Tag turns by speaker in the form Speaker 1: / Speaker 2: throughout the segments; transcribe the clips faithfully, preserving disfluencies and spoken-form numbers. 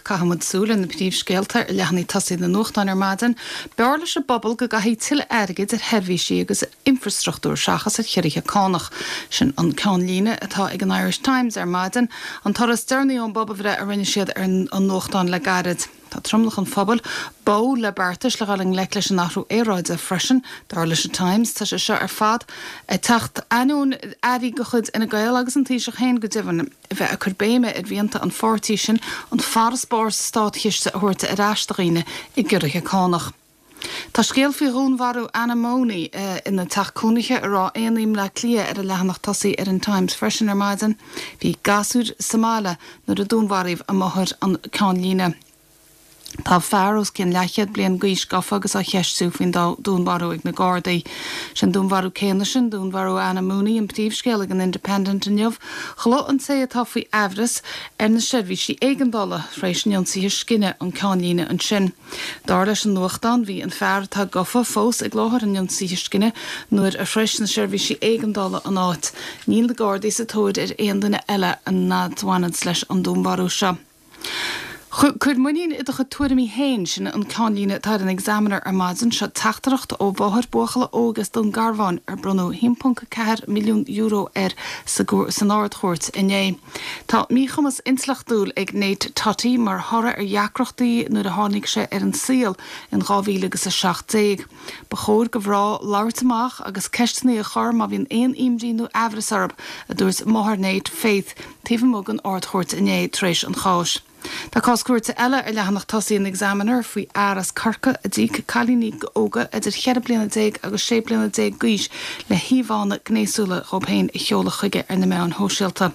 Speaker 1: cahamad súla na príomh scéalta ar lehannaí tasaí na nuachtáin ar maidin, bearla se bobbal go gaithí tuile airgid ar herbhísí agus infrastruchtúr seachas ar cheirithe cánach sin an ceann líne atá ag an Irish Times ar maidin an taras dearnaí ón bobbal bhre a rinne siad ar an nuachtáin le garid. Tá tromlach an phobal bó le bartas le galing le leis an nachrú éráid a freisin dar leis an Times tá se seo ar fad e tacht anún airí go chud ina gael agus an tíiseach héin go divan bheith a churbéime i bhíonta an fortí sin an farspór státhiiste a thuirta ar aisteaghine i gcuirithe cánach. Tá scéal fí rúnharú anamóní uh, ina tachcúnaiche ará éanaim le clia ar a lehanach tasaí ar an Times freisin ar maidin, hí gasúr Somála nuair a dúnmharíomh a mothir an ceann líne. Tá fearros cin lechiad blian gais gafa agus a cheistú fin dúnharú ag na Gardaí. Sin dúnharú céine sin dúnharú anamóní an príomhscéal ag an Independent inniuh, chló an sé atá faoi Evras ar na seirbhísí éigeandála freisin ionsaí scinne an ceann líne an sin. Dar leis an nuachtáin bhí an fear tá gafa fós ag láthir an ionsaí scinne nuair a freisin na seirbhísí éigeandála an áit. Níl na Gardaí sa tóid ar aon duine eile an nadhainad leis an dúnharú seo. Chud muíon idir tuairimí héin sin an ceann líne tá an examiner ar maidin se teachtareacht ó bháthir buachala ógus don garbháin ar brunú one point four milliún euro ar san áard chóirt inné. Tá míchamas inslachtúil ag néid tatí mar thora ar jaacrochtaí nuair a tháinig sé ar an síl in gábhíle agus a seachtdéag. Ba chóir go bhrá láirtamach agus ceistnaí a chur má bhíon aon imdíú Evras arb a dúirs Mothernéid Faith taobh mug an áard chóirt inné tréis an cháis. Tá cáscuirte eile ar lehanach tasaí an examiner faoi áras carcha a dtí chalíní óga idir chead bliana déag agus sé bliana déag gais le híomhána gnéasúla chomhéin i cheola chuige ar na meán hóisialta.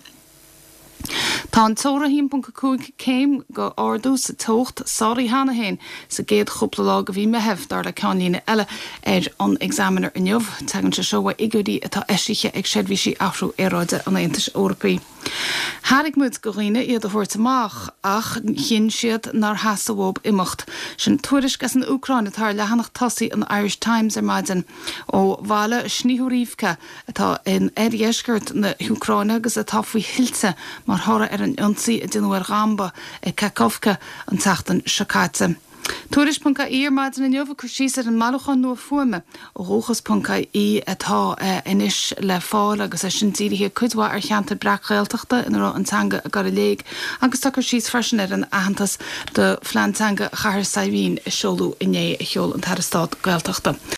Speaker 1: Tá an tóra one point five céim go ardú sa tócht sáirí hána héin sa géad chupla lá go bhí mehebh dar le ceann líne eile ar an examiner inniuh, tegann se seoha igúdaí atá eisiche ag seirbhísí afhrú éráide an Aontais Eorpaí. Hárig muid go riine iad a thuirt amach ach chin siad nar hasawób imimecht. Sin tuairis gas an Ucraine atá lehanach tasaí an Irish Times ar maidin ó bhaile sníthúríomhcha atá in éigeisgurt na Ucraine agus atá faoi hilte mar thora ar an ionsaí a duine Ramba i Kakhovka an teachtain Shakaitse. Tuairis Punca ar maidin in jobh chusís ar an malachan nua fuime ó róchas Punca í atá inis le fáil agus é sin tíirithe cudhá ar cheantar breachghailteachta in rá antanga a gar a léig agus tá chusís freisin ar an ahantas de Flantanga chahar saibhín i seolú inné a cheol an tarastát gailteachta.